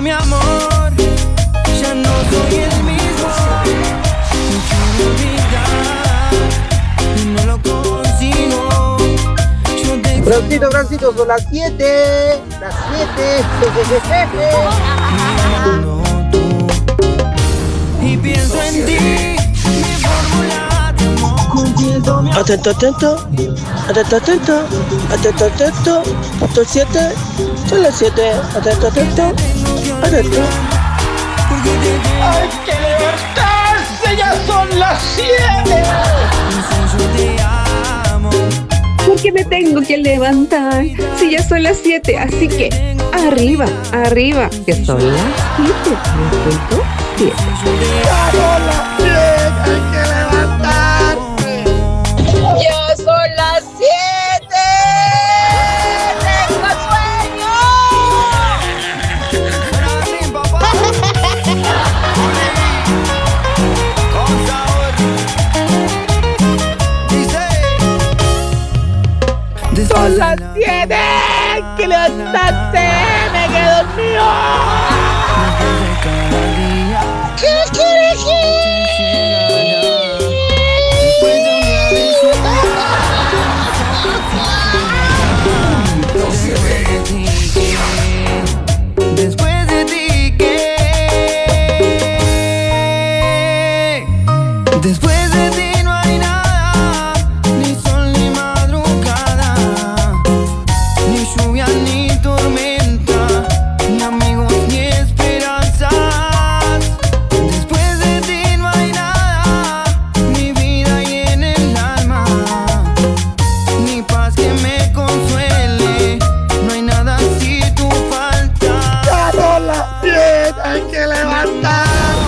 mi amor, ya no soy el mismo. Te quiero olvidar y no lo consigo. Brancito, son las 7. Las 7. Y pienso en ti, mi fórmula de amor. Atento. Punto 7. Son las 7. Atento. ¡Hay que levantarse! ¡Ya son las 7! ¿Por qué me tengo que levantar? Si ya son las 7, así que arriba, que son las 7. ¡Carola! ¡Bien! ¡Hay que levantarse! ¡Ya son las 7! ¡Tengo sueño! ¡Son las 7! ¡Hay que levantarse! ¡Me quedo dormido! Después de ti, ¿qué? Después de ti no hay nada, ni sol ni madrugada, ni lluvia ni tormenta, ni amigos ni esperanzas. Después de ti no hay nada, ni vida y en el alma, ni paz que me consuele, no hay nada si tú faltas. ¡Carola! ¡Bien! ¡Hay que levantar!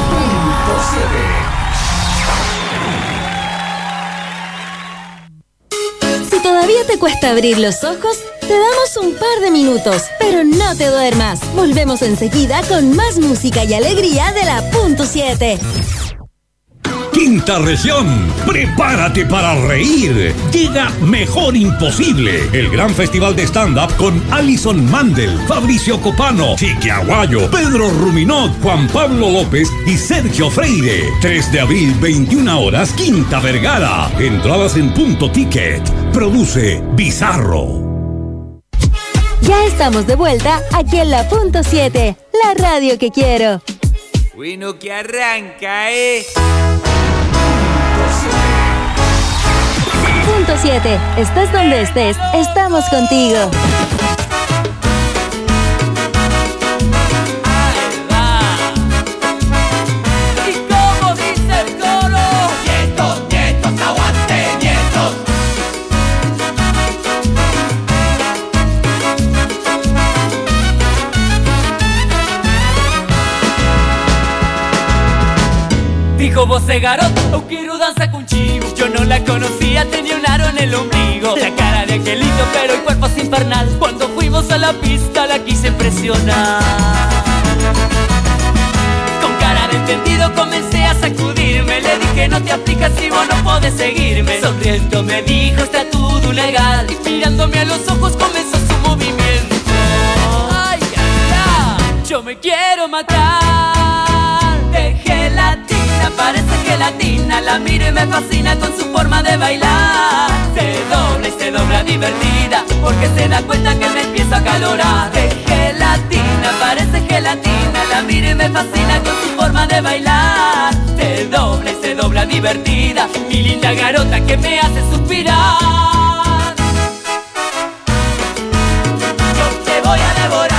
Si todavía te cuesta abrir los ojos, te damos un par de minutos, pero no te duermas. Volvemos enseguida con más música y alegría de la Punto 7. Quinta región, prepárate para reír. Llega Mejor Imposible, el gran festival de stand-up con Alison Mandel, Fabricio Copano, Chiqui Aguayo, Pedro Ruminot, Juan Pablo López y Sergio Freire. 3 de abril, 21 horas, Quinta Vergara. Entradas en Punto Ticket. Produce Bizarro. Ya estamos de vuelta aquí en la Punto 7, la radio que quiero. Bueno, que arranca, Punto 7, estés donde estés, estamos contigo. ¿Y cómo dice el coro? Nietos, aguante, nietos. Dijo voce garoto, eu quiero danza contigo. Yo no la conocía, tenía un aro en el ombligo. La cara de angelito, pero el cuerpo es infernal. Cuando fuimos a la pista la quise impresionar. Con cara de entendido comencé a sacudirme. Le dije no te aflijas si vos no podés seguirme. Sonriendo me dijo está todo legal. Y mirándome a los ojos comenzó su movimiento. Ay, ay, ay, yo me quiero matar. De gelatina, parece gelatina. La miro y me fascina con su forma de bailar. Se dobla y se dobla divertida, porque se da cuenta que me empiezo a calorar. De gelatina, parece gelatina. La miro y me fascina con su forma de bailar. Se dobla y se dobla divertida, mi linda garota que me hace suspirar. Yo te voy a devorar.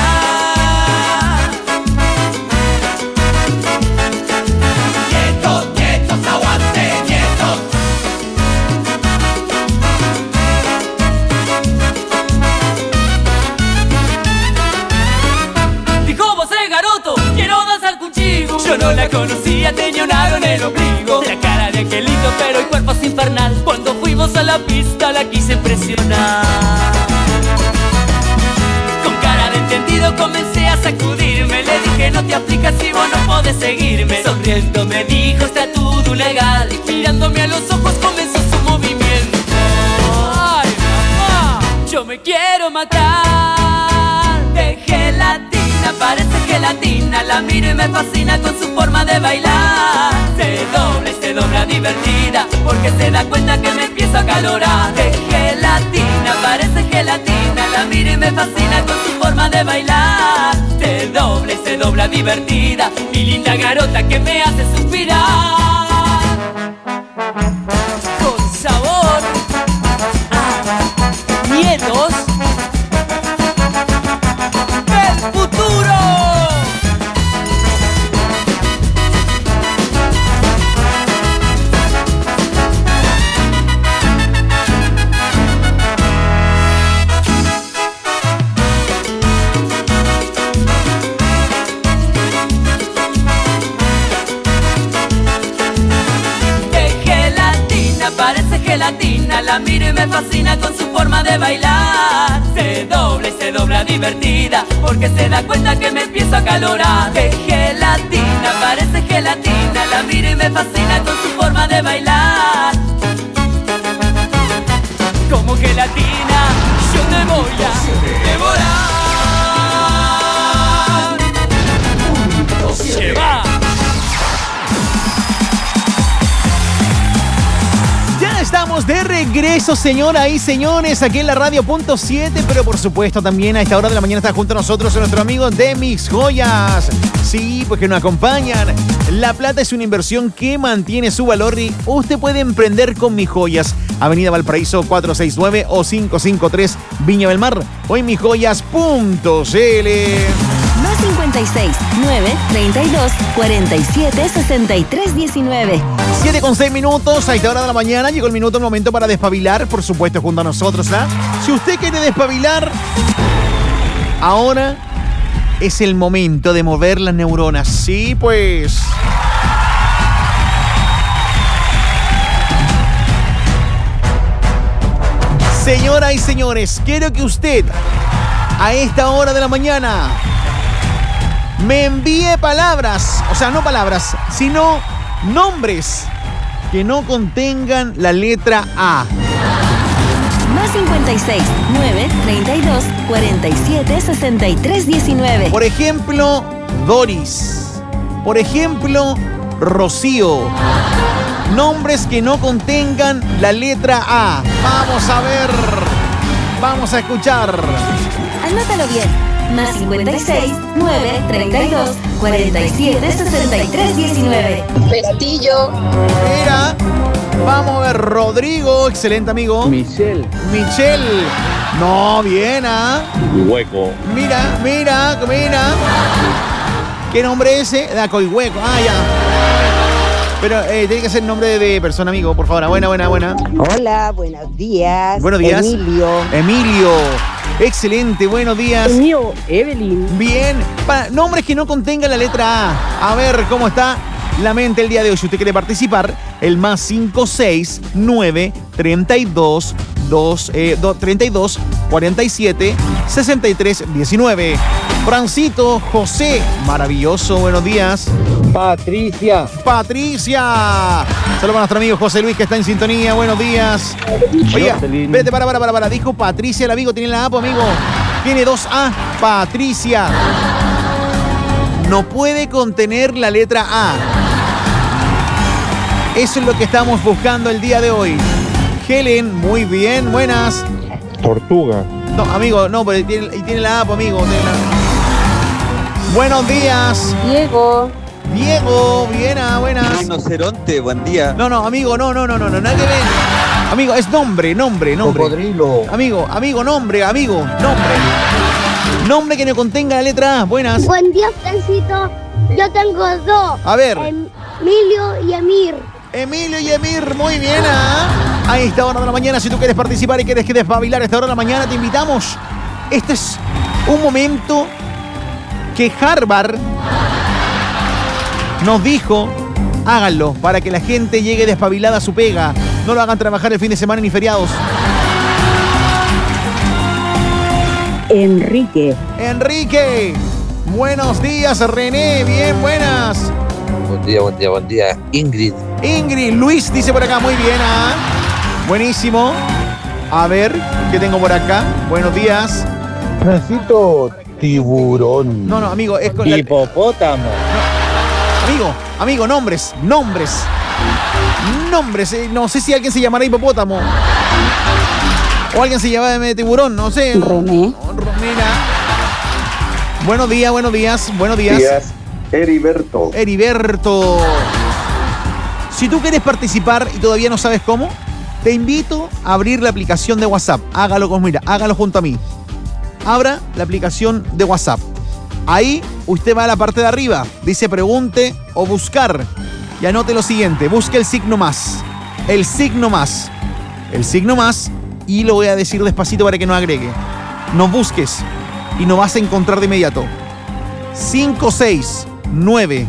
Yo no la conocía, tenía un aro en el ombligo. La cara de angelito, pero el cuerpo es infernal. Cuando fuimos a la pista la quise impresionar. Con cara de entendido comencé a sacudirme. Le dije no te aflijas si vos no podés seguirme. Sonriendo me dijo está todo legal. Y mirándome a los ojos comenzó su movimiento. Ay, mamá, yo me quiero matar. De gelatina, parece gelatina. La miro y me fascina con su forma de bailar. Se dobla divertida, porque se da cuenta que me empiezo a acalorar. Es gelatina, parece gelatina. La miro y me fascina con su forma de bailar. Se dobla divertida, mi linda garota que me hace suspirar. Con sabor a miedos del futuro. Parece gelatina, la miro y me fascina con su forma de bailar. Se dobla divertida, porque se da cuenta que me empiezo a acalorar. Es gelatina, parece gelatina, la miro y me fascina con su forma de bailar. Como gelatina, yo te voy a devorar. Se va. Estamos de regreso, señoras y señores, aquí en la radio.7, pero por supuesto también a esta hora de la mañana está junto a nosotros nuestro amigo de Mis Joyas. Sí, pues que nos acompañan. La plata es una inversión que mantiene su valor y usted puede emprender con Mis Joyas. Avenida Valparaíso 469 o 553 Viña del Mar o en misjoyas.cl. Más 56 9 32 47 63 19. 7:06 minutos, a esta hora de la mañana llegó el momento para despabilar, por supuesto, junto a nosotros, ¿ah? Si usted quiere despabilar, ahora es el momento de mover las neuronas. Sí, pues. Señoras y señores, quiero que usted, a esta hora de la mañana, me envíe palabras, o sea, no palabras, sino nombres que no contengan la letra A. Más 56 9 32 47 63 19. Por ejemplo, Doris. Por ejemplo, Rocío. Nombres que no contengan la letra A. Vamos a ver. Vamos a escuchar. Anótalo bien. Más 56 9 32 47 63 19. Pestillo. Mira, vamos a ver, Rodrigo, excelente amigo. Michelle. No, bien, ¿ah? Hueco. Mira. ¿Qué nombre es ese? Coihueco. Ah, ya. Pero tiene que ser nombre de persona, amigo, por favor. Buena. Hola, buenos días. Buenos días. Emilio. Excelente, buenos días. El mío, Evelyn. Bien. Nombres que no contengan la letra A. A ver cómo está la mente el día de hoy. Si usted quiere participar, el más 56 9 32 32 47 63 19. Francito José, maravilloso, buenos días. Patricia. Saludos a nuestro amigo José Luis que está en sintonía, buenos días. Oye, vete, para. Dijo Patricia, el amigo, tiene la A, amigo. Tiene 2 A, Patricia. No puede contener la letra A. Eso es lo que estamos buscando el día de hoy. Helen, muy bien, buenas. Tortuga. No, amigo, no, pero tiene la A, amigo. Buenos días. Diego, bien, buenas. Rinoceronte, buen día. No, amigo, no, nada que ver. Amigo, es nombre. Cocodrilo. Amigo, nombre. Nombre que no contenga la letra A, buenas. Buen día, Francito. Yo tengo 2. A ver. Emilio y Emir. Muy bien, ¿ah? A esta hora de la mañana, si tú quieres participar y quieres que despabilar a esta hora de la mañana, te invitamos. Este es un momento que Harvard nos dijo, háganlo para que la gente llegue despabilada a su pega. No lo hagan trabajar el fin de semana ni feriados. Enrique. Buenos días, René. Bien, buenas. Buen día. Ingrid. Luis dice por acá, muy bien, ¿ah? Buenísimo. A ver, ¿qué tengo por acá? Buenos días. Francito, Tiburón. No, amigo, es con Hipopótamo. Amigo, nombres. Nombres. No sé si alguien se llamará hipopótamo. O alguien se llama de tiburón, no sé. René. Mira. Buenos días. Heriberto. Si tú quieres participar y todavía no sabes cómo, te invito a abrir la aplicación de WhatsApp. Hágalo junto a mí. Abra la aplicación de WhatsApp. Ahí usted va a la parte de arriba. Dice pregunte o buscar. Y anote lo siguiente. Busque el signo más. Y lo voy a decir despacito para que no agregue. No busques y no vas a encontrar de inmediato. 569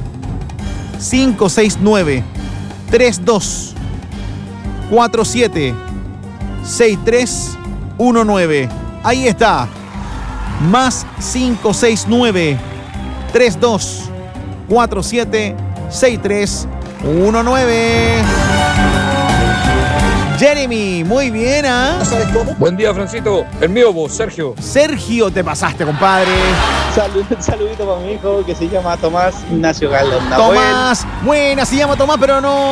32 47 6319. Ahí está. Más 569 32 47 6319. Jeremy, muy bien, ¿ah? ¿Sabes cómo? Buen día, Francito. El mío, vos, Sergio. Sergio, te pasaste, compadre. Saludito para mi hijo que se llama Tomás Ignacio Galdón. Tomás, buena, se llama Tomás, pero no.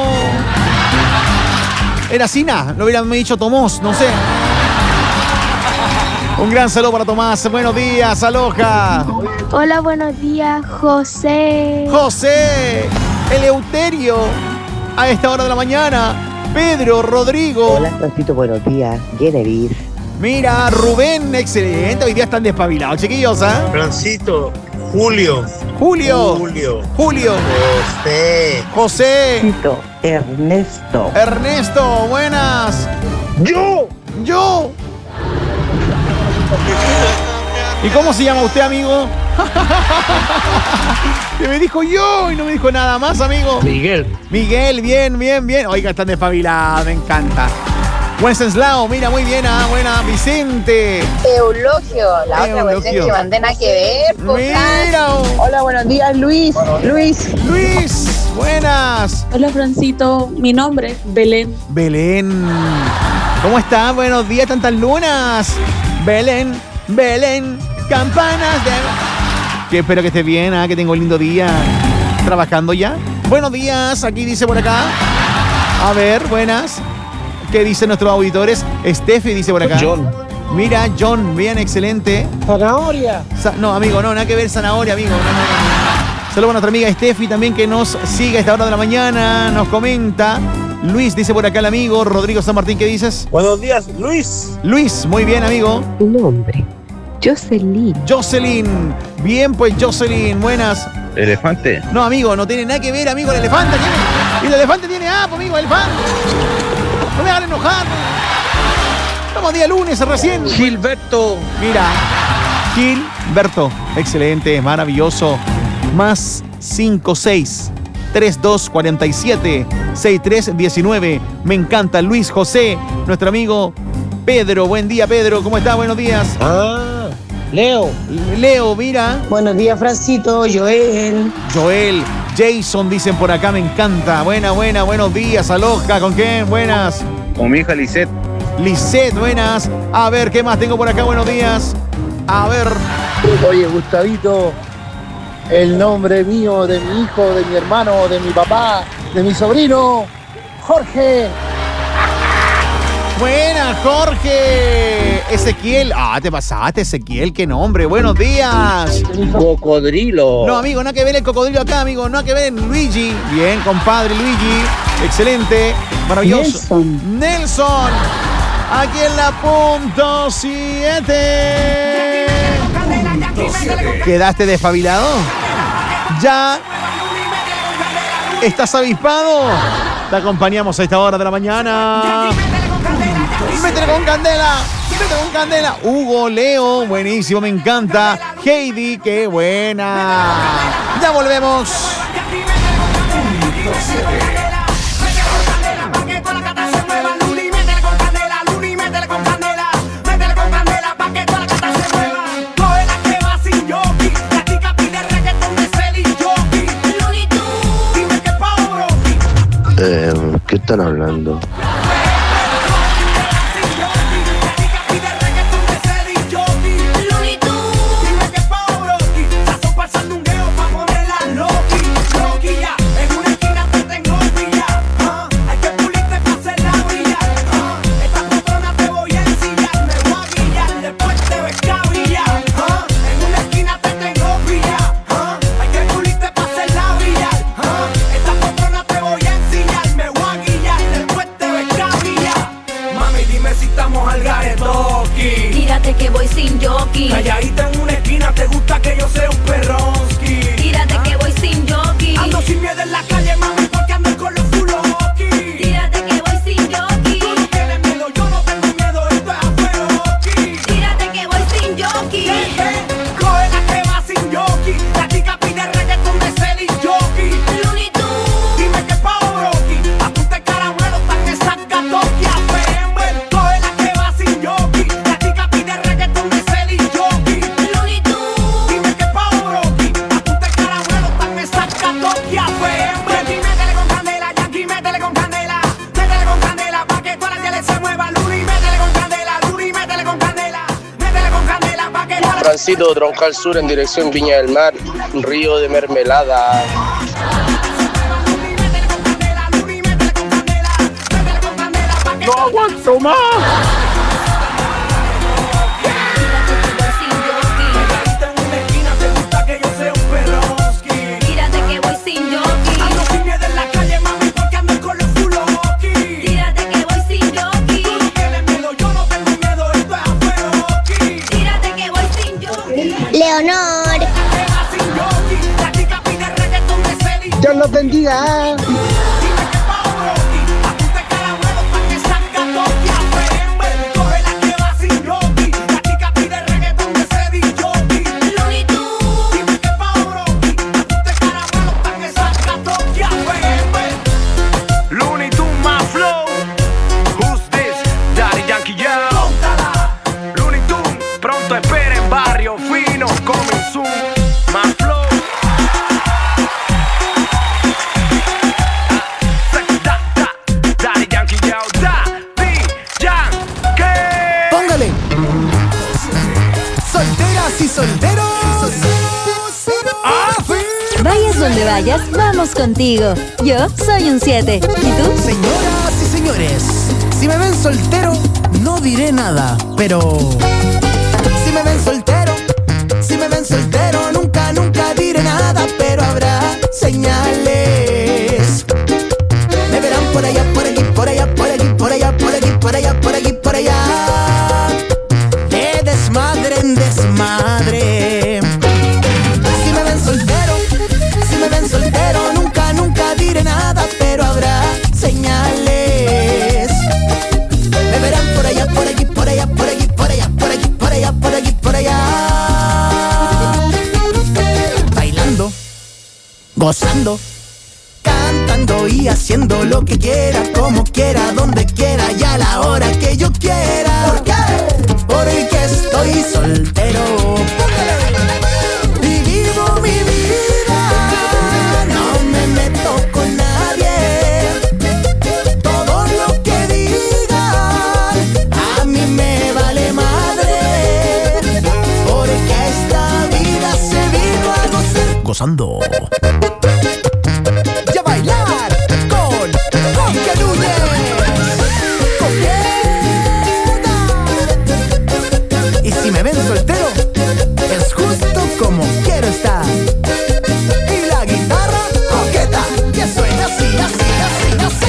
Era Sina, lo hubieran dicho Tomás, no sé. Un gran saludo para Tomás. Buenos días, aloha. Hola, buenos días, José. José, Eleuterio, a esta hora de la mañana. Pedro, Rodrigo. Hola, Francito, buenos días. Genevieve. Mira, Rubén, excelente. Hoy día están despabilados, chiquillos, ¿ah? Francito, Julio. José. Ernesto, buenas. Yo. ¿Y cómo se llama usted, amigo? Que me dijo yo y no me dijo nada más, amigo. Miguel, bien. Oiga, están despabilados, me encanta. Wenceslao, mira, muy bien, buena. Vicente. Eulogio, la otra cuestión que mandé nada que ver. Mira. Hola, buenos días, Luis, buenas. Hola, Francito, mi nombre, Belén. ¿Cómo está? Buenos días, tantas lunas. Belén, campanas de... Que espero que esté bien, que tenga un lindo día. ¿Trabajando ya? Buenos días, aquí dice por acá. A ver, buenas. ¿Qué dicen nuestros auditores? Steffi dice por acá. John. Mira, John, bien, excelente. Zanahoria. No, amigo, no, nada que ver zanahoria, amigo. No. Saludos a nuestra amiga Steffi también que nos sigue a esta hora de la mañana, nos comenta. Luis dice por acá el amigo. Rodrigo San Martín, ¿qué dices? buenos días, Luis. Luis, muy bien, amigo. Tu nombre. Jocelyn. Bien, pues Jocelyn, buenas. Elefante. No, amigo, no tiene nada que ver, amigo, el elefante tiene. Y el elefante tiene pues, amigo, el elefante. No me hagan enojar. Estamos día lunes recién. Gilberto. Mira, Gilberto. Excelente, maravilloso. Más 56 32 47 63 19. Me encanta. Luis José, nuestro amigo Pedro. Buen día, Pedro. ¿Cómo está? Buenos días. Leo, mira. Buenos días, Francito, Joel. Jason, dicen por acá, me encanta. Buenos días, aloha. ¿Con quién? Buenas. Con mi hija Lisette. Buenas. A ver, ¿qué más tengo por acá? Buenos días. A ver. Oye, Gustavito, el nombre mío, de mi hijo, de mi hermano, de mi papá, de mi sobrino, Jorge. Buena, Jorge. Ezequiel. Te pasaste, Ezequiel. Qué nombre. Buenos días. Cocodrilo. No, amigo, no hay que ver el cocodrilo acá, amigo. No hay que ver Luigi. Bien, compadre Luigi. Excelente. Maravilloso. Nelson. Aquí en la punto 7. ¿Quedaste despabilado? ¿Ya estás avispado? Te acompañamos a esta hora de la mañana. Métele con candela. Hugo, Leo, buenísimo, me encanta. Heidi, qué buena. Ya volvemos. ¿Qué están hablando? Juancito, Troncal Sur en dirección Viña del Mar, Río de Mermelada. ¡No aguanto más! Leonor. Dios los bendiga. Donde vayas, vamos contigo. Yo soy un 7. ¿Y tú? Señoras y señores, si me ven soltero, no diré nada. Pero si me ven soltero, nunca, nunca diré nada. Pero habrá señales. Me verán por allá, por aquí, por allá, por aquí, por allá, por aquí, por allá, por aquí, por allá. De desmadre en desmadre. Soltero, nunca, nunca diré nada, pero habrá señales. Me verán por allá, por aquí, por allá, por aquí, por allá, por aquí, por allá, por aquí, por allá. Bailando, gozando, cantando y haciendo lo que quiera, como quiera, donde quiera y a la hora que yo quiera. ¿Por qué? Porque estoy soltero. Y vivo mi vida. Con nadie, todo lo que digan a mí me vale madre, porque esta vida se vino a gozar, gozando y a bailar con Jorge Núñez. Y si me ven soltero, es justo como quiero estar. Y la guitarra coqueta que suena así, así, así, así.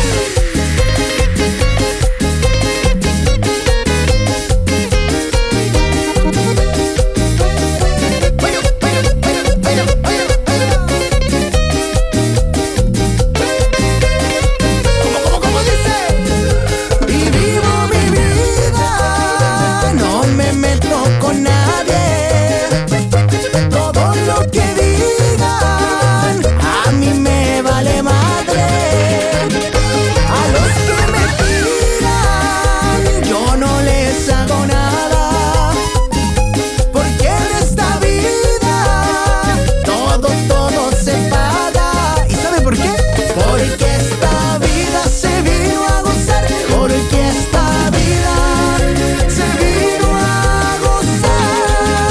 ¿Cómo dice? Y vivo mi vida, no me meto con nadie. Todo lo que digan a mí me vale madre. A los que me tiran yo no les hago nada, porque en esta vida todo se paga. ¿Y sabe por qué? Porque esta vida se vino a gozar, porque esta vida se vino a gozar.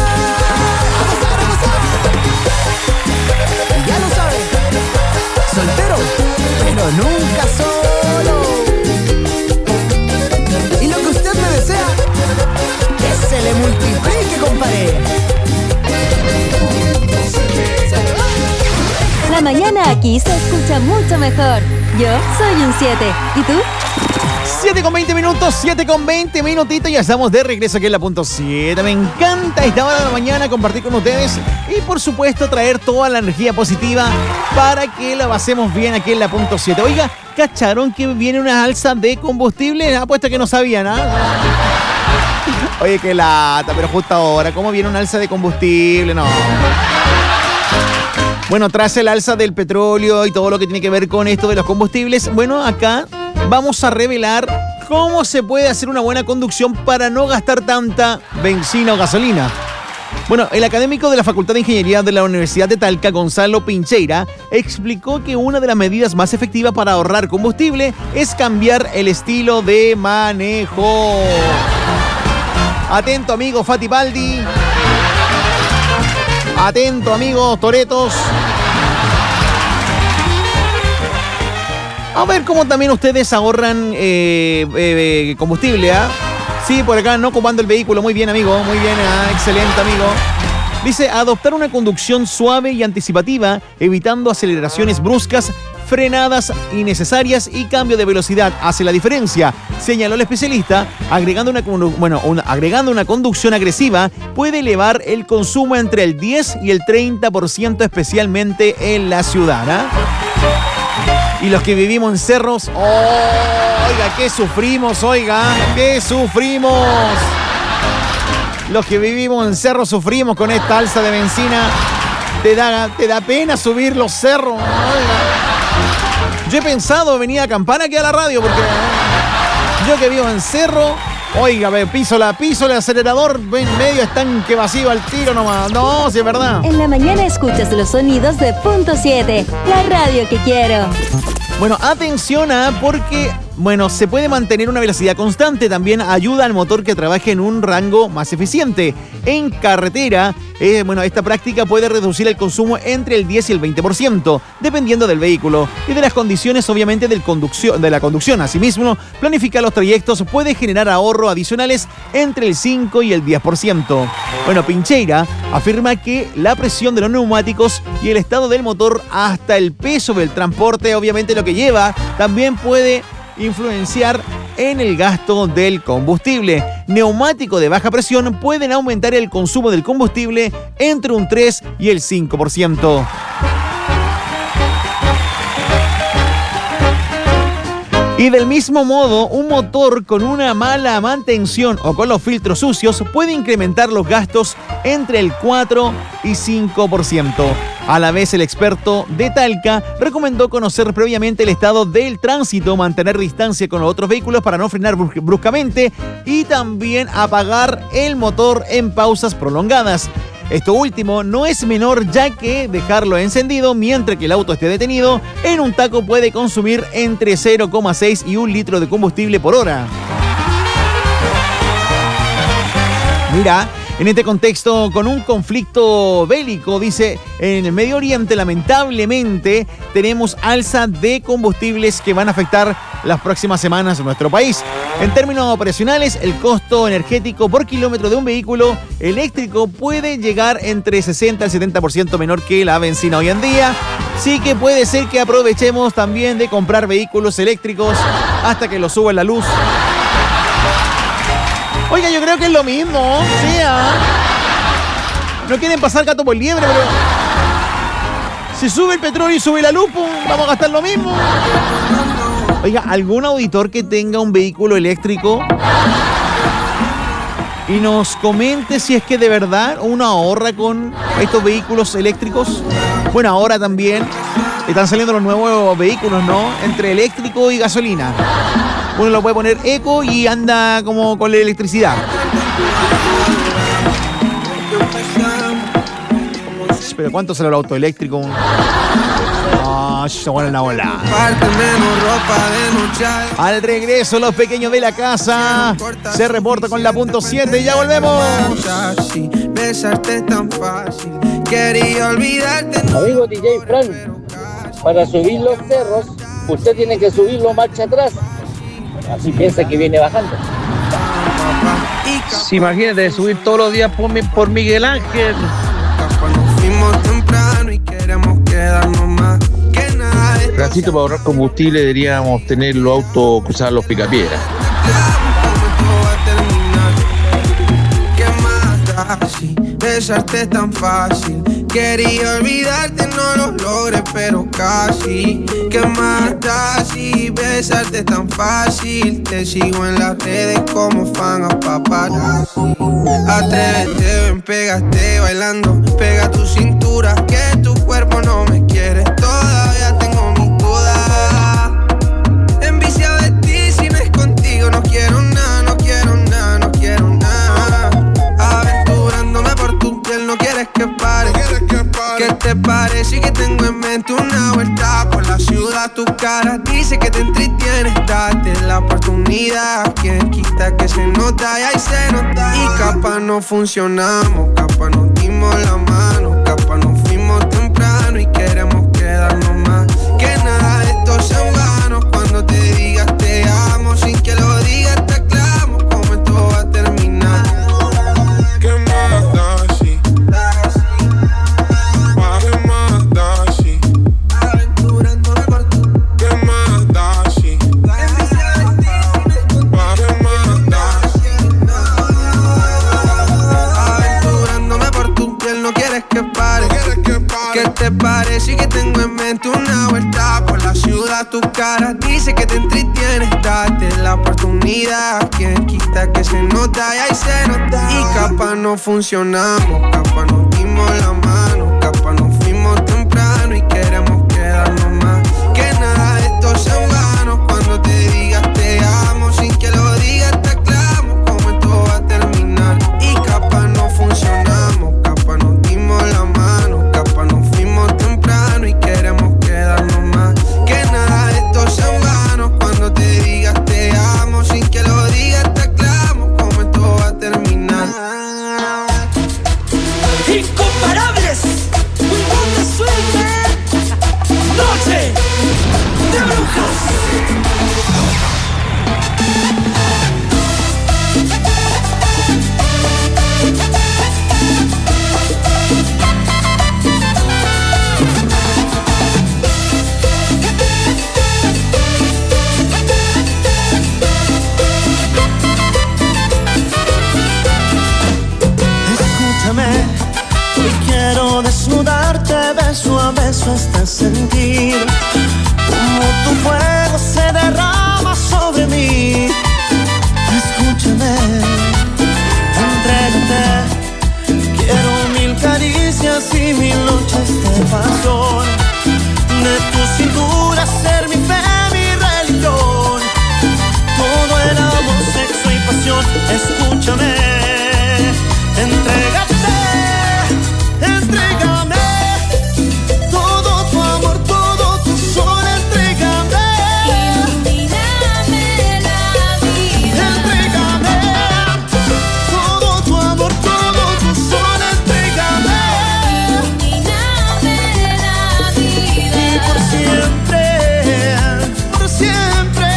Ya lo sabe, soltero, pero nunca solo. Y lo que usted me desea, que se le multiplique, compadre. La mañana aquí se escucha mucho mejor. Yo soy un 7. ¿Y tú? 7:20 minutos, 7:20 minutitos, ya estamos de regreso aquí en la punto 7. Me encanta esta hora de la mañana compartir con ustedes y por supuesto traer toda la energía positiva para que la pasemos bien aquí en la punto 7. Oiga, ¿cacharon que viene una alza de combustible? Apuesto que no sabían, ¿ah? Oye, qué lata, pero justo ahora, ¿cómo viene una alza de combustible? No. Bueno, tras el alza del petróleo y todo lo que tiene que ver con esto de los combustibles, bueno, acá vamos a revelar cómo se puede hacer una buena conducción para no gastar tanta benzina o gasolina. Bueno, el académico de la Facultad de Ingeniería de la Universidad de Talca, Gonzalo Pincheira, explicó que una de las medidas más efectivas para ahorrar combustible es cambiar el estilo de manejo. Atento, amigo Fatibaldi. Atento, amigos toretos. A ver cómo también ustedes ahorran combustible, ¿ah? Sí, por acá no ocupando el vehículo. Muy bien, amigo. Muy bien, excelente, amigo. Dice, adoptar una conducción suave y anticipativa, evitando aceleraciones bruscas, frenadas innecesarias y cambio de velocidad hace la diferencia, señaló el especialista. Agregando una conducción agresiva puede elevar el consumo entre el 10 y el 30%, especialmente en la ciudad, ¿eh? Y los que vivimos en cerros, oiga, ¿qué sufrimos? Oiga, ¿qué sufrimos? Los que vivimos en cerros sufrimos con esta alza de benzina. Te da pena subir los cerros. Oiga. Yo he pensado venir a acampar aquí a la radio porque yo que vivo en cerro, oiga, piso el acelerador, medio estanque vacío al tiro nomás. No, si es verdad. En la mañana escuchas los sonidos de Punto 7, la radio que quiero. Bueno, atención porque, se puede mantener una velocidad constante. También ayuda al motor que trabaje en un rango más eficiente. En carretera, esta práctica puede reducir el consumo entre el 10 y el 20%, dependiendo del vehículo y de las condiciones, obviamente, de la conducción. Asimismo, planificar los trayectos puede generar ahorro adicionales entre el 5 y el 10%. Pincheira afirma que la presión de los neumáticos y el estado del motor, hasta el peso del transporte, obviamente lo que lleva, también puede influenciar en el gasto del combustible. Neumáticos de baja presión pueden aumentar el consumo del combustible entre un 3 y el 5%. Y del mismo modo, un motor con una mala mantención o con los filtros sucios puede incrementar los gastos entre el 4 y 5%. A la vez, el experto de Talca recomendó conocer previamente el estado del tránsito, mantener distancia con los otros vehículos para no frenar bruscamente y también apagar el motor en pausas prolongadas. Esto último no es menor, ya que dejarlo encendido mientras que el auto esté detenido en un taco puede consumir entre 0,6 y 1 litro de combustible por hora. Mira, en este contexto, con un conflicto bélico, dice, en el Medio Oriente, lamentablemente, tenemos alza de combustibles que van a afectar las próximas semanas en nuestro país. En términos operacionales, el costo energético por kilómetro de un vehículo eléctrico puede llegar entre 60 al 70% menor que la benzina hoy en día. Sí que puede ser que aprovechemos también de comprar vehículos eléctricos hasta que lo suban la luz. Oiga, yo creo que es lo mismo, ¿sí? No quieren pasar gato por liebre, pero si sube el petróleo y sube la luz, pues, vamos a gastar lo mismo. Oiga, ¿algún auditor que tenga un vehículo eléctrico y nos comente si es que de verdad uno ahorra con estos vehículos eléctricos? Bueno, ahora también están saliendo los nuevos vehículos, ¿no? Entre eléctrico y gasolina. Uno lo puede poner eco y anda como con la electricidad. Pero ¿cuánto sale el auto eléctrico? Se vuelve la bola. Al regreso, los pequeños de la casa se reporta con la punto 7 y ya volvemos. Amigo DJ Frank, para subir los cerros, usted tiene que subirlo marcha atrás. Así piensa que viene bajando. Si imagínate subir todos los días por Miguel Ángel. Francito, para ahorrar combustible deberíamos tener los autos cruzados los picapiedras. Besarte es tan fácil. Quería olvidarte, no lo logré, pero casi. ¿Qué más da si besarte es tan fácil? Te sigo en las redes como fan a paparazzi. Atrévete, ven, pégate bailando. Pega tu cintura, que tu cuerpo no me quiere. Todavía tengo mis dudas. Enviciado de ti, si no es contigo, no quiero nada, no quiero nada, no quiero nada. Aventurándome por tu piel, no quieres que pare. ¿Qué te parece que tengo en mente una vuelta por la ciudad? Tu cara dice que te entretienes, date la oportunidad. Quien quita que se nota y ahí se nota. Y capaz no funcionamos, capaz nos dimos la mano, capaz temprano y queremos quedarnos más. Que nada de esto sea en vano. Cuando te digas te amo, sin que lo digas te aclamo cómo esto va a terminar. ¿Qué más da si? Baje más da si. Aventurándome por tu. ¿Qué más da si? Baje más da si. Aventurándome por tu piel, no quieres que pare. ¿Qué te parece? Y que tengo en mente una vuelta por la ciudad. Tu cara dice que te entretienes. Date la oportunidad. Quien quita que se nota y ahí se nota. Y capaz no funcionamos, capaz nos dimos la mano, capaz nos fuimos temprano y queremos quedarnos más. Que nada de esto sea en vano. Cuando te digas te amo, sin que lo digas te aclamo cómo esto va a terminar. Y capaz no funcionamos, capaz nos dimos la mano, capaz nos fuimos temprano y queremos quedarnos más. Que nada de esto sea en vano. Cuando te digas te amo, sin que lo digas te aclamo cómo esto va a terminar. Incomparables, muy buena suerte. Noche de brujas. Escúchame, hoy quiero desnudarte beso a beso hasta sentir como tu fuego se derrama sobre mí. Escúchame, entrégate, quiero 1000 caricias y 1000 noches de pasión. De tu cintura ser mi fe, mi religión. Todo el amor, sexo y pasión. Escúchame, entrégate, entrégame todo tu amor, todo tu sol, entrégame. Ilumíname la vida. Entrégame todo tu amor, todo tu sol, entrégame. Ilumíname la vida. Y por siempre, por siempre.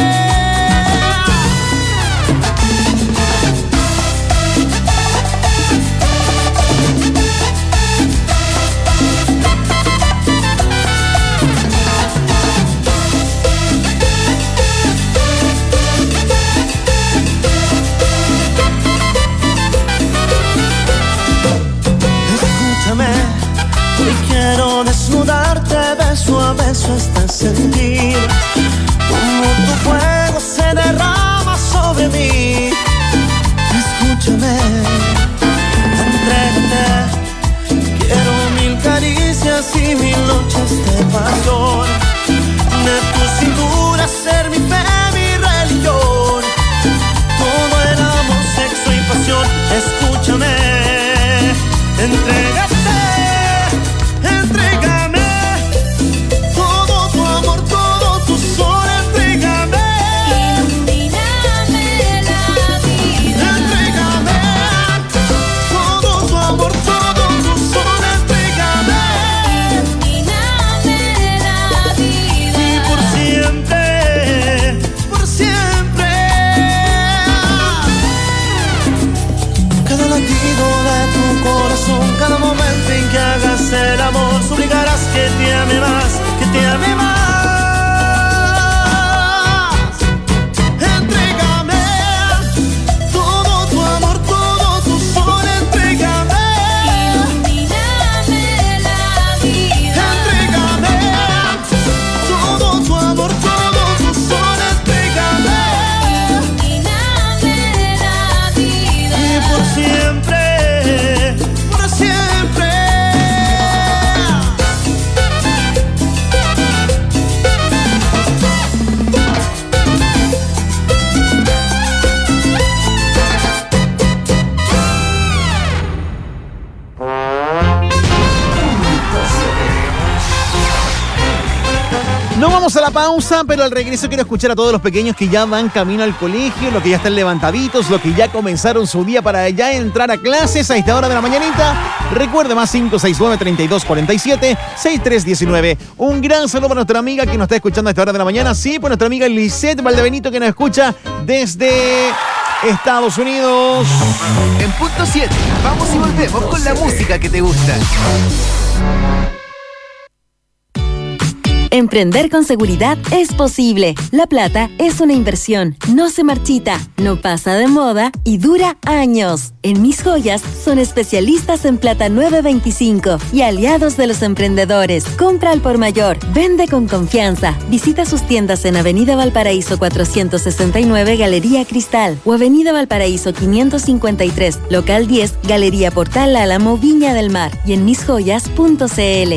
Escúchame, hoy quiero desnudarte beso a beso hasta sentir como tu fuego se derrama sobre mí. Escúchame, entrégate, quiero 1000 caricias y 1000 noches de pasión. De tu cintura ser mi fe, mi religión. Todo el amor, sexo y pasión. Escúchame, entrégate, entrégame todo tu amor, todo tu sol, entrégame. No vamos a la pausa, pero al regreso quiero escuchar a todos los pequeños que ya van camino al colegio, los que ya están levantaditos, los que ya comenzaron su día para ya entrar a clases a esta hora de la mañanita. Recuerde, más 569-3247-6319. Un gran saludo para nuestra amiga que nos está escuchando a esta hora de la mañana. Sí, por nuestra amiga Lisette Valdebenito que nos escucha desde Estados Unidos. En punto 7, vamos y volvemos con la música que te gusta. Emprender con seguridad es posible. La plata es una inversión, no se marchita, no pasa de moda y dura años. En Mis Joyas son especialistas en plata 925 y aliados de los emprendedores. Compra al por mayor, vende con confianza. Visita sus tiendas en Avenida Valparaíso 469, Galería Cristal o Avenida Valparaíso 553, Local 10, Galería Portal Álamo, Viña del Mar y en misjoyas.cl.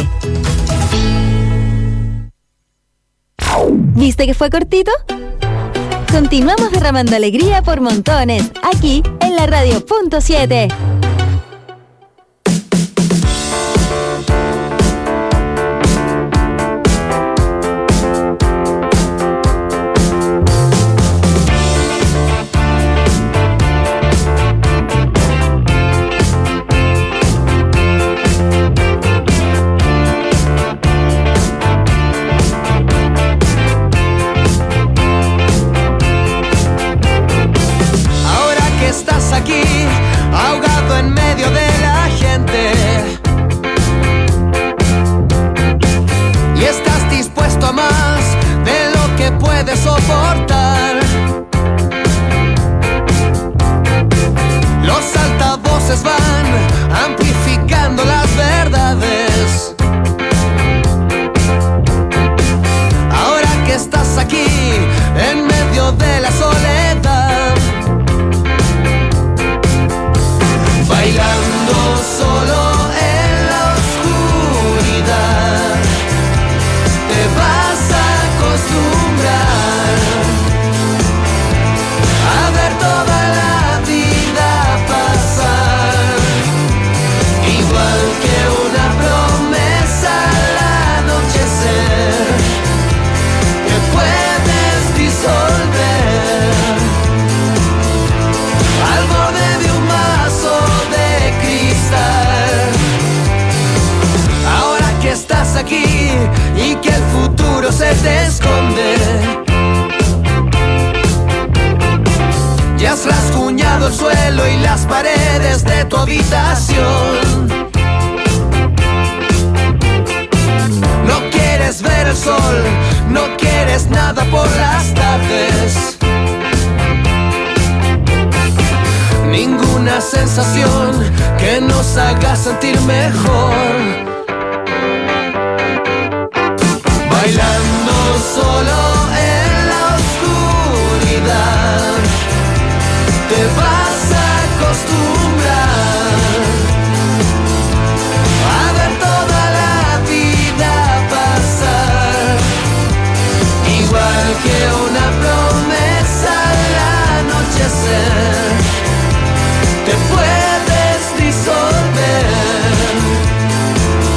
¿Viste que fue cortito? Continuamos derramando alegría por montones, aquí en la Radio Punto 7. Soportar. Los altavoces van amplificando las verdades. Ahora que estás aquí en medio de la soledad, bailando solo en la oscuridad, te vas a acostumbrar a ver toda la vida pasar, igual que una promesa al anochecer, que puedes disolver al borde de un vaso de cristal. Ahora que estás aquí y que el futuro se te esconde, ya has rasguñado el suelo y las paredes de tu habitación. No quieres ver el sol, no quieres nada por las tardes. Ninguna sensación que nos haga sentir mejor. Bailando solo en la oscuridad, te vas a acostumbrar a ver toda la vida pasar, igual que una promesa al anochecer, te puedes disolver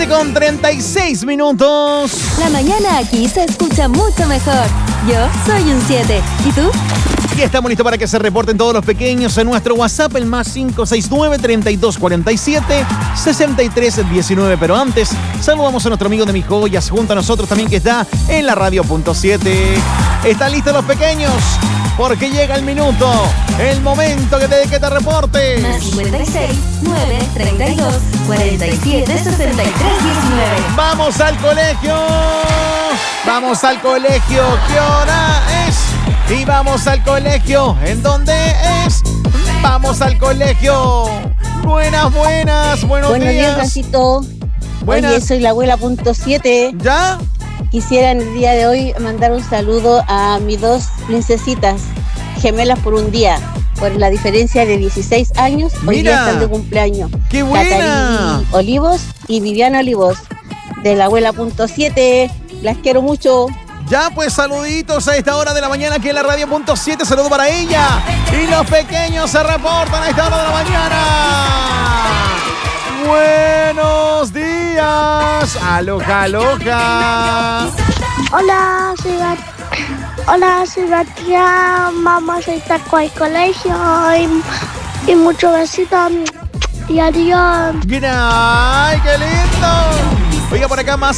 7:36. La mañana aquí se escucha mucho mejor. Yo soy un 7. ¿Y tú? Y estamos listos para que se reporten todos los pequeños en nuestro WhatsApp, el más 569-3247-6319. Pero antes, saludamos a nuestro amigo de Mis Joyas, junto a nosotros también, que está en la radio.7. ¿Están listos los pequeños? Porque llega el minuto, el momento que te reportes. Más 56-932-47-6319. ¡Vamos al colegio! ¡Vamos al colegio! ¿Qué hora es? Y vamos al colegio. ¿En dónde es? Vamos al colegio. Buenos días. Buenos días, Francito. Buenas. Oye, soy la abuela.7. ¿Ya? Quisiera en el día de hoy mandar un saludo a mis dos princesitas, gemelas por un día, por la diferencia de 16 años. Hoy día están de cumpleaños. ¡Qué buena! Catarina Olivos y Viviana Olivos, de la abuela.7. Las quiero mucho. Ya, pues saluditos a esta hora de la mañana aquí en la radio.7. Saludo para ella. Y los pequeños se reportan a esta hora de la mañana. Buenos días. Aloha, aloha. Hola, soy Bastián. Vamos a estar con el colegio y muchos besitos y adiós. ¡Ay, qué lindo! Oiga, por acá más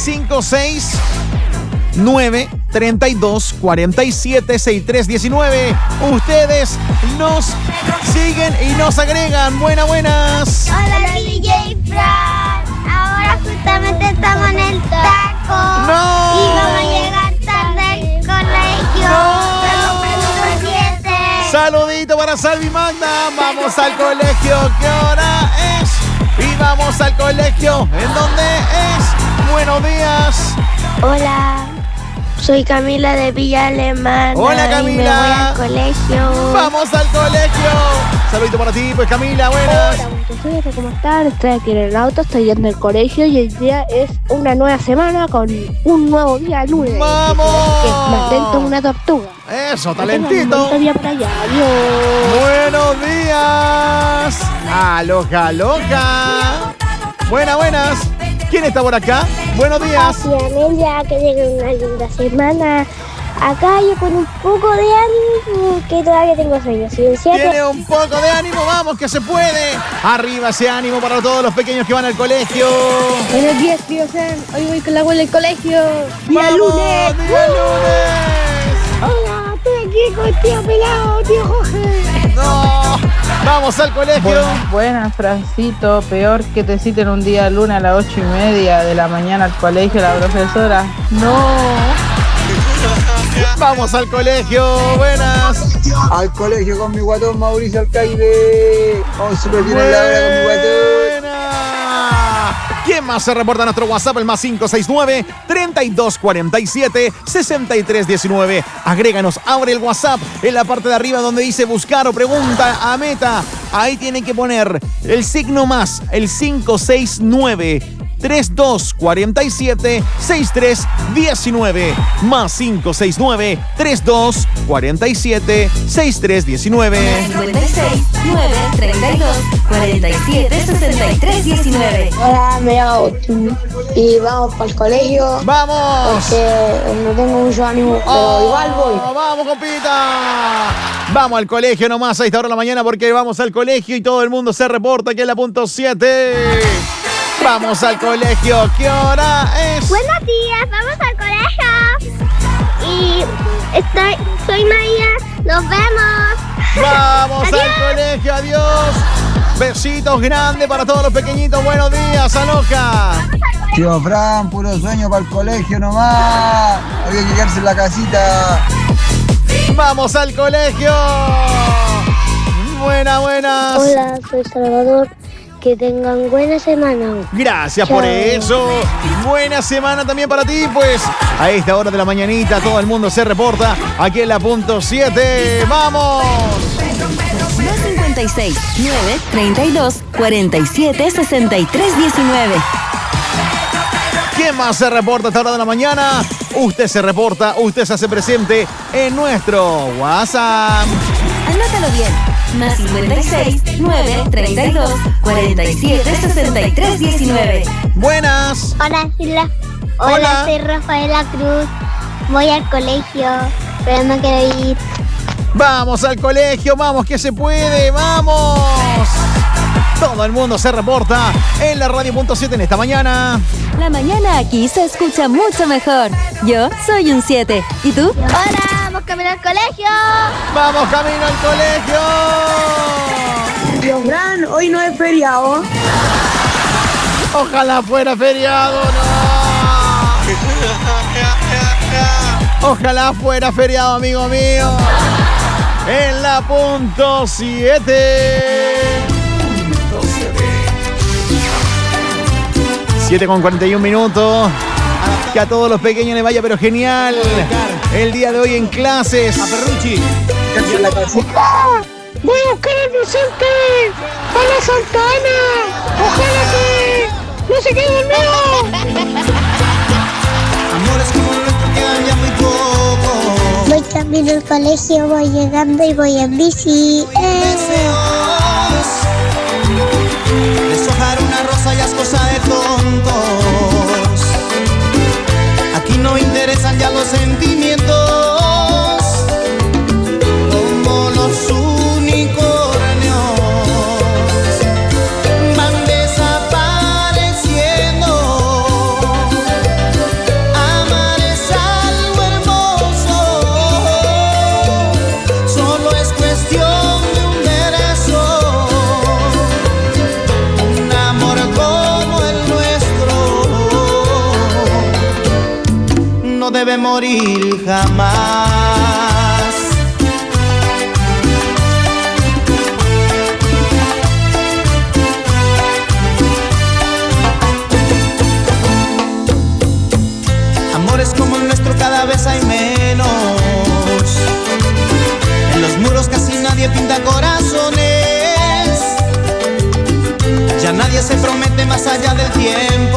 569-3247-6319. Ustedes nos siguen y nos agregan. Buenas. Hola, DJ Fran. Ahora justamente estamos en el taco. ¡No! Y vamos a llegar tarde al colegio. ¡No! Saludito para Salvi Magda. Vamos al colegio. ¿Qué hora es? Y vamos al colegio. ¿En dónde es? Buenos días. Hola. Soy Camila de Villa Alemana. Hola, Camila. Y me voy al colegio. ¡Vamos al colegio! Saludito para ti, pues, Camila, buenas. Hola, muchachos, ¿cómo están? Estoy aquí en el auto, estoy yendo al colegio y hoy día es una nueva semana con un nuevo día lunes. ¡Vamos! Que más lento una tortuga. Eso, talentito. Un día para allá. Adiós. Buenos días. Aloha, aloha. Buenas. ¿Quién está por acá? Buenos días. Así, Amelia, que llegue una linda semana. Acá yo con un poco de ánimo, que todavía tengo sueño. Tiene un poco de ánimo, vamos, que se puede. Arriba ese ánimo para todos los pequeños que van al colegio. Buenos días, tío Sam. Hoy voy con la abuela al colegio. ¡Día lunes! ¡Día lunes! Hola, estoy aquí con el tío Pelado, tío Jorge. ¡No! ¡Vamos al colegio! Buenas, Francito. Peor que te citen un día lunes a las 8:30 de la mañana al colegio la profesora. ¡No! ¡Vamos al colegio! ¡Buenas! Al colegio con mi guatón Mauricio Alcaide. Vamos a repetir la hora con mi guatón. ¿Quién más se reporta a nuestro WhatsApp? El más 569-3247-6319. Agréganos, abre el WhatsApp en la parte de arriba donde dice buscar o pregunta a Meta. Ahí tienen que poner el signo más, el 569-3247-6319. Más 569-3247-6319. 56-932-47-6319. Hola, me llamo y vamos para el colegio. ¡Vamos! Porque no tengo mucho ánimo, pero igual voy. ¡Vamos, compita! Vamos al colegio nomás a esta hora de la mañana porque vamos al colegio y todo el mundo se reporta aquí en la .7. Vamos al colegio. ¿Qué hora es? Buenos días, vamos al colegio. Y soy María, nos vemos. Vamos Adiós. al colegio, adiós. Besitos grandes para todos los pequeñitos. Buenos días, aloha. Tío Fran, puro sueño para el colegio nomás. Había que quedarse en la casita. Vamos al colegio. Buenas. Hola, soy Salvador. Que tengan buena semana. Gracias Chao. por eso. Buena semana también para ti, pues. A esta hora de la mañanita todo el mundo se reporta aquí en la .7. ¡Vamos! 256-932-47-6319. ¿Quién más se reporta a esta hora de la mañana? Usted se reporta, usted se hace presente en nuestro WhatsApp. Anótalo bien. Más 56 932 47 63 19. Buenas. Hola, Sila. Hola. Hola, soy Rafaela Cruz. Voy al colegio, pero no quiero ir. Vamos al colegio, vamos que se puede, vamos. Todo el mundo se reporta en la radio.7 en esta mañana. La mañana aquí se escucha mucho mejor. Yo soy un 7. ¿Y tú? Hola, vamos camino al colegio. Vamos camino al colegio. Dios gran, hoy no es feriado. Ojalá fuera feriado, no. Ojalá fuera feriado, amigo mío. En la punto 7. 7:41. Que a todos los pequeños les vaya, pero genial. El día de hoy en clases. A Perrucci. Voy a buscar al Vicente. A la Santana. Ojalá que no se quede dormido. Amores como el nuestro quedan ya muy poco. Voy camino al colegio, voy llegando y voy en bici. Deshojar una rosa ya es cosa de tontos. Aquí no interesan ya los sentimientos. Como los unicornios van desapareciendo. Amar es algo hermoso. Solo es cuestión de un derecho. Un amor como el nuestro no debe morir jamás. Amores como el nuestro cada vez hay menos. En los muros casi nadie pinta corazones. Ya nadie se promete más allá del tiempo.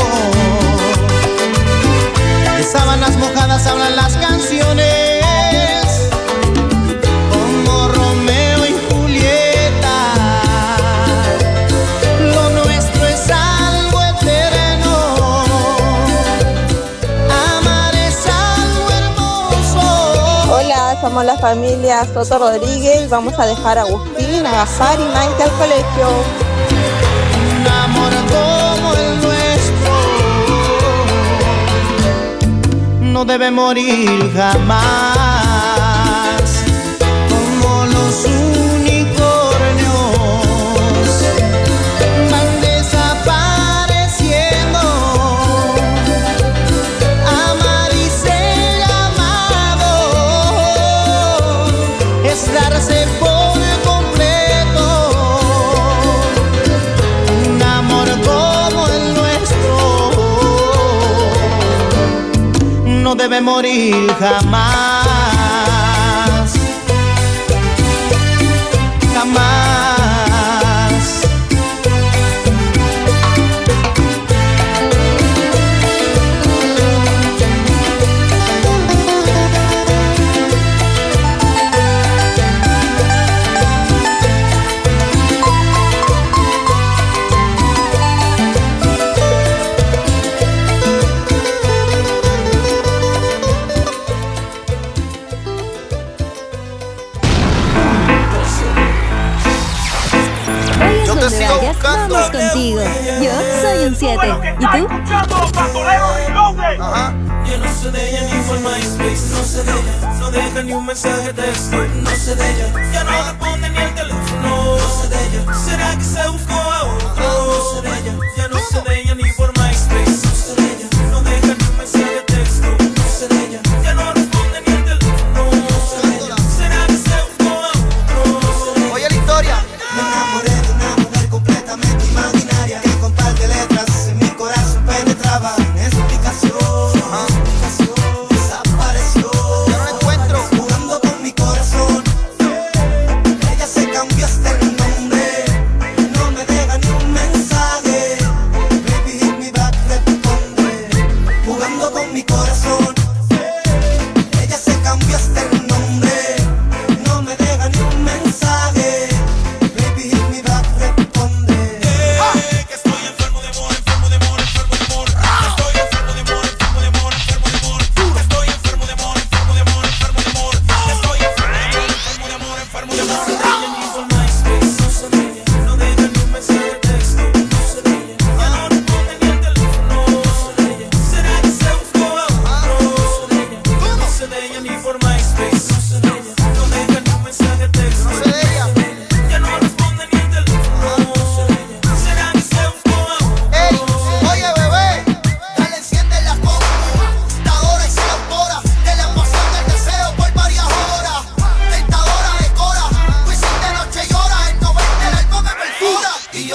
De sábanas mojadas hablan las canciones. Como Romeo y Julieta. Lo nuestro es algo eterno. Amar es algo hermoso. Hola, somos la familia Soto Rodríguez. Vamos a dejar a Agustín, a Gazar y Maite al colegio. Un amor como el nuestro no debe morir jamás. Como los unicornios van desapareciendo. Amar y ser amado es darse por completo. Un amor como el nuestro no debe morir jamás. Jamás. Yo te sigo buscando. Vamos contigo. Yo soy un 7. ¿Y tú? Ajá. Yo no sé de ella ni por MySpace, no sé de ella, no deja ni un mensaje de texto, no sé de ella, ya no responde ni el teléfono, no sé de ella, será que se buscó a otro, no sé de ella, ya no sé de ella ni por MySpace, no sé de ella, no deja ni un mensaje de texto, no sé de ella, ya no responde ni el teléfono, no sé de ella, será que se buscó a otro. Oye la historia. Me enamoré de una mujer completamente imaginaria que con par de letras en mi corazón penetraba. Sin explicación, desapareció. Ya no la encuentro. Jugando con mi corazón. Ella se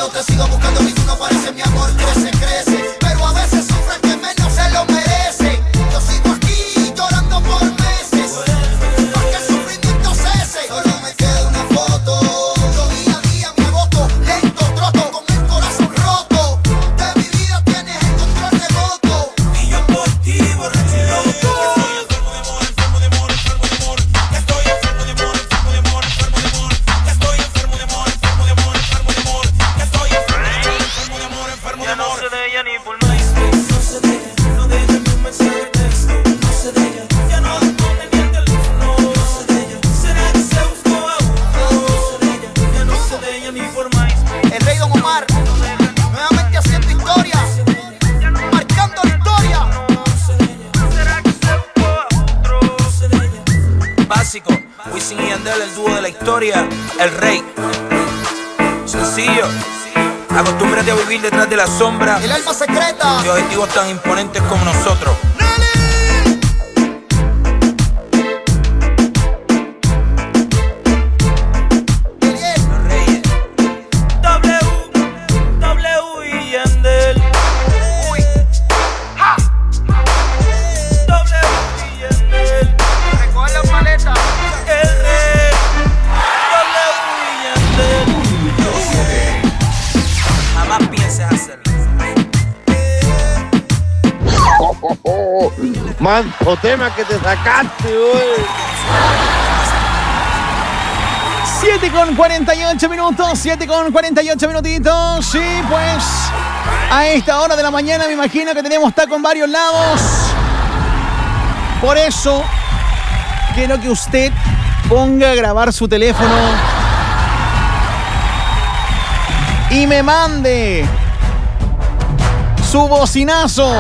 te sigo buscando y tú no pareces mi amor. Crece, crece, pero a veces sufre el que menos se lo merece. Yo sigo aquí llorando por meses, porque el sufrimiento cese. Solo me queda una foto, yo día a día me agoto, lento troto con el corazón roto. De mi vida tienes el control remoto, y yo por ti borracho y loco. El rey Don Omar, nuevamente haciendo historia, marcando historia. Básico, Wisin y Yandel, el dúo de la historia, el rey. Sencillo, acostúmbrate a vivir detrás de la sombra. El alma secreta. De objetivos tan imponentes como nosotros. Manso tema que te sacaste, güey. 7:48 minutos, 7:48 minutitos. Sí, pues a esta hora de la mañana me imagino que tenemos taco en varios lados. Por eso quiero que usted ponga a grabar su teléfono y me mande su bocinazo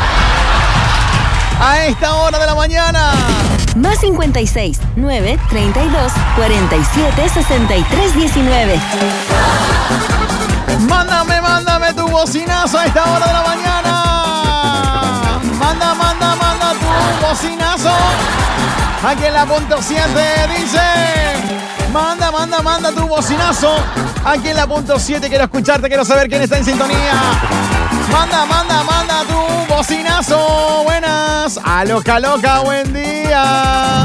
a esta hora de la mañana. Más 56 9 32 47 63 19. Mándame tu bocinazo a esta hora de la mañana. Manda tu bocinazo. Aquí en la punto 7 dice. Manda tu bocinazo. Aquí en la punto 7 quiero escucharte, quiero saber quién está en sintonía. Manda tu bocinazo. Buenas. A loca, buen día.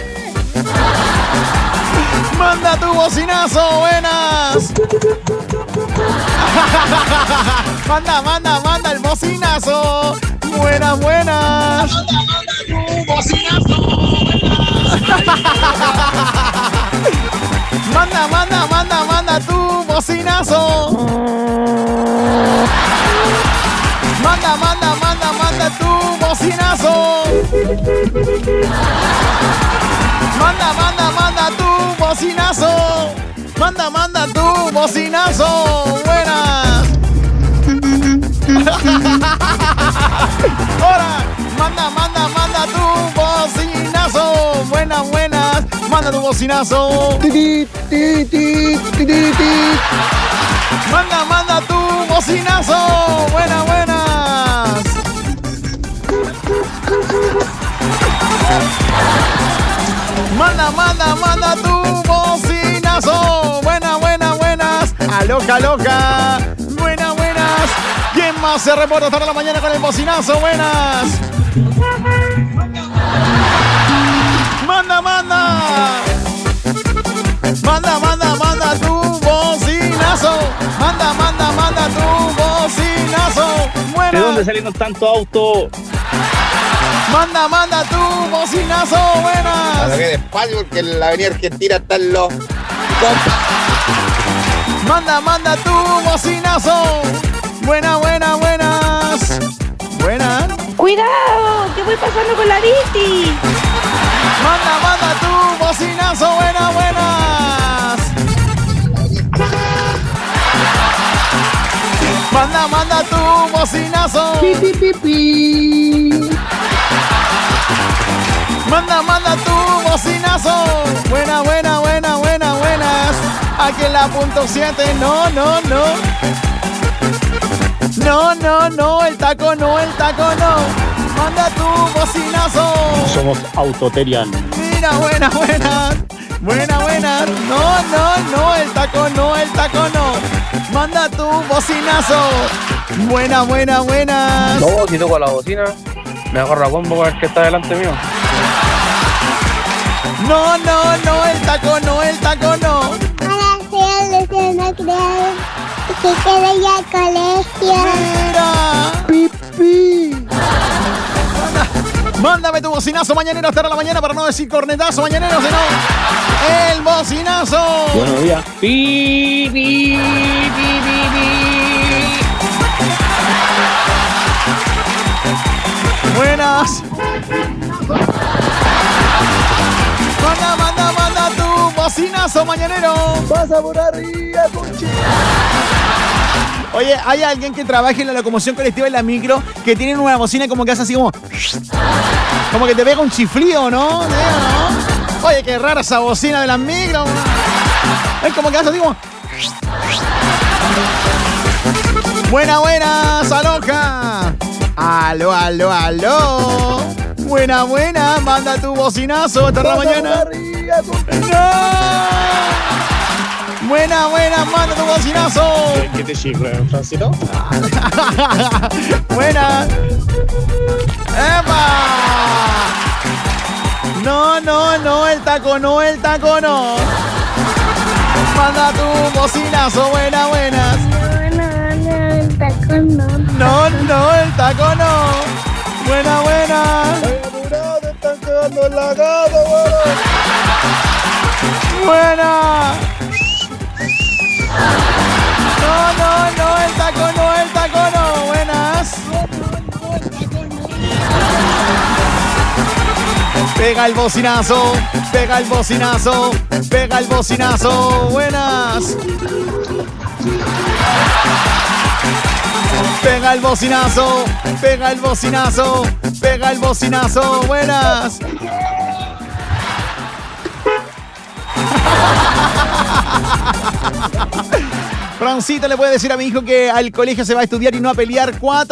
Manda tu bocinazo. Buenas. Manda el bocinazo. Buenas. Manda tu bocinazo. Manda tu bocinazo. Manda tu bocinazo. Manda tu bocinazo. Manda tu bocinazo. Buenas. Ahora, manda tu bocinazo. Buenas. Manda tu bocinazo. Manda tu bocinazo. Buenas. Manda tu bocinazo. Buenas. A loca. Buenas. ¿Quién más se reporta hasta la mañana con el bocinazo? Buenas. Manda tu bocinazo. Manda tu bocinazo. Buenas. ¿De dónde salieron tantos autos? Manda tu bocinazo. Buenas. A lo que despacio porque en la avenida Argentina están los... Manda tu bocinazo. Buenas. ¡Cuidado! ¡Que voy pasando con la bici! Manda tu bocinazo. Buenas. Manda tu bocinazo. Manda tu bocinazo. Buenas. Aquí en la punto 7. No, el taco no. Manda tu bocinazo. Somos autoterianos. Mira, buenas. No, el taco no. Manda tu bocinazo. Buena. No, si toco la bocina, me agarro a combo con el que está delante mío. No, el taco no. Hola, soy Luciana Creado. Que quiero ir al colegio. Pipi. Mándame tu bocinazo mañanero hasta la mañana para no decir cornetazo mañanero, sino el bocinazo. Buenos días. Buenas. Manda tu bocinazo mañanero. Pasa por arriba, conche. Oye, hay alguien que trabaje en la locomoción colectiva en la micro que tiene una bocina como que hace así como que te pega un chiflío, ¿no? Oye, qué rara esa bocina de la micro. Es como que hace así como. Buenas, aloja. Aló. Buena, manda tu bocinazo hasta la mañana. ¡No! Buena, manda tu bocinazo. ¿Qué te chifla, Francito? Buena. ¡Epa! No, el taco no. Manda tu bocinazo, buenas. No, el taco no. No, el taco no. Buena. Ay, apurado, te están quedando en la gata, Buena. No, el taco no. Buenas. Pega el bocinazo. Buenas. Pega el bocinazo. Buenas. Francita le puede decir a mi hijo que al colegio se va a estudiar y no a pelear.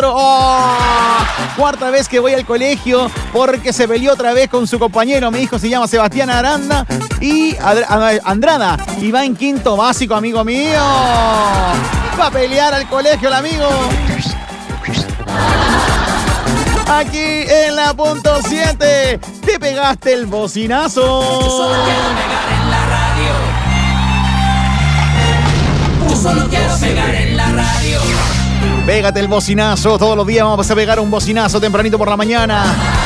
Cuarta vez que voy al colegio porque se peleó otra vez con su compañero. Mi hijo se llama Sebastián Aranda y Andrada y va en quinto básico, amigo mío. Va a pelear al colegio el amigo. Aquí en la punto 7 te pegaste el bocinazo. Yo solo quiero pegar en la radio. Yo solo quiero pegar en la radio. Pégate el bocinazo. Todos los días vamos a pegar un bocinazo tempranito por la mañana.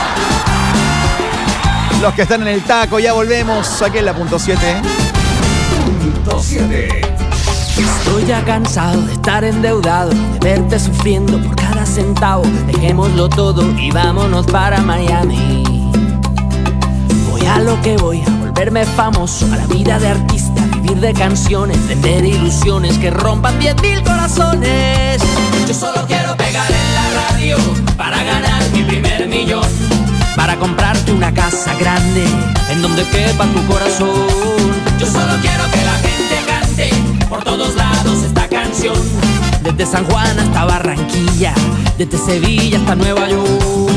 Los que están en el taco, ya volvemos. Aquí en la punto 7. Punto 7. Estoy ya cansado de estar endeudado, de verte sufriendo por cada centavo. Dejémoslo todo y vámonos para Miami. Voy a lo que voy, a volverme famoso, a la vida de artista, vivir de canciones, vender ilusiones que rompan 10,000 corazones. Yo solo quiero pegar en la radio para ganar mi primer millón, para comprarte una casa grande en donde quepa tu corazón. Yo solo quiero que la gente cante por todos lados esta canción, desde San Juan hasta Barranquilla, desde Sevilla hasta Nueva York.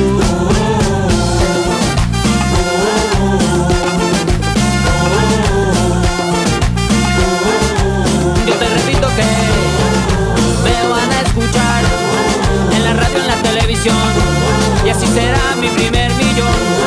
Yo te repito que me van a escuchar en la radio, en la televisión, y así será mi primer millón.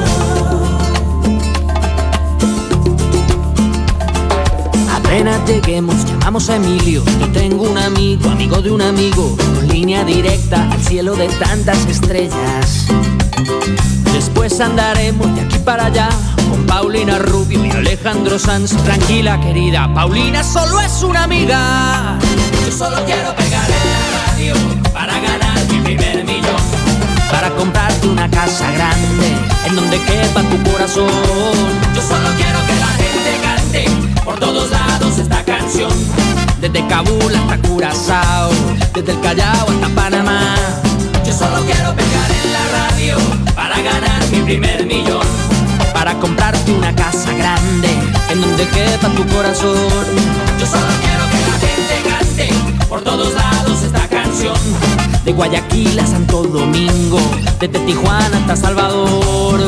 Apenas lleguemos, llamamos a Emilio. Yo tengo un amigo de un amigo, con línea directa al cielo de tantas estrellas. Después andaremos de aquí para allá con Paulina Rubio y Alejandro Sanz. Tranquila, querida, Paulina solo es una amiga. Yo solo quiero pegar en la radio para ganar mi primer millón, para comprarte una casa grande en donde quepa tu corazón. Yo solo quiero que la gente cante por todos lados esta canción, desde Kabul hasta Curazao, desde el Callao hasta Panamá. Yo solo quiero pegar en la radio para ganar mi primer millón, para comprarte una casa grande en donde quepa tu corazón. Yo solo quiero que la gente cante por todos lados esta canción, de Guayaquil a Santo Domingo, desde Tijuana hasta Salvador.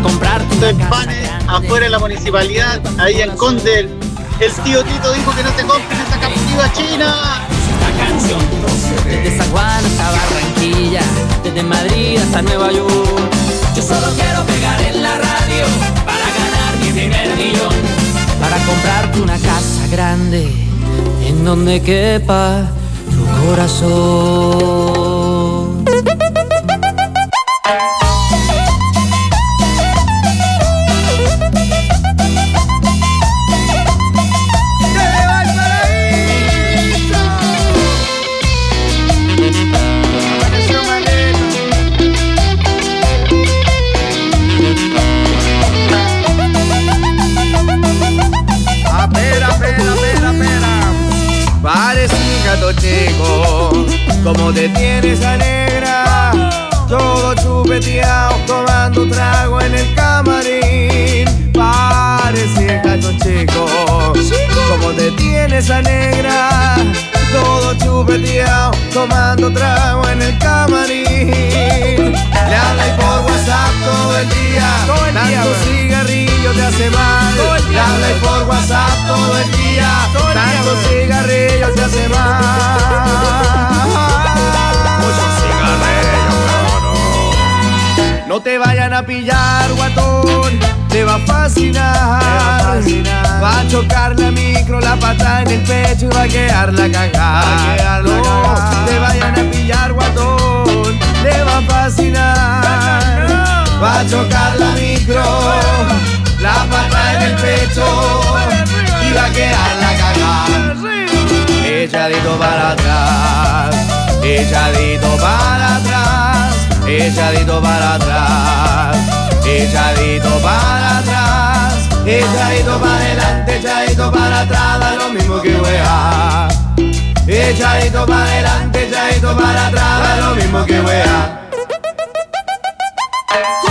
comprarte panes afuera de la municipalidad, ahí en Condel. El tío Tito dijo que no te compren esa captiva china. Esta canción desde San Juan hasta Barranquilla, desde Madrid hasta Nueva York. Yo solo quiero pegar en la radio para ganar mi primer millón, para comprarte una casa grande en donde quepa tu corazón. Chico, como te tienes a negra, todo chupeteado, tomando trago en el camarín. Parece gato chico, como te tienes a negra, todo chupeteado, tomando trago en el camarín. Le hablas por WhatsApp todo el día, tanto cigarrillo te hace mal. Le hablas por WhatsApp todo el día, tanto cigarrillo te hace mal. Muchos cigarrillos, pero no te vayan a pillar, guatón, te va a fascinar. Va a chocar la micro, la pata en el pecho y va a quedar la cagada. No te vayan a pillar, guatón, te va a fascinar. Va a chocar la micro, la pata en el pecho y va a quedar la cagada. Echadito para atrás, echadito para atrás, echadito para atrás, echadito para atrás, echadito para adelante, echadito para atrás, da lo mismo que wea. Echadito para adelante, echadito para atrás, da lo mismo que wea.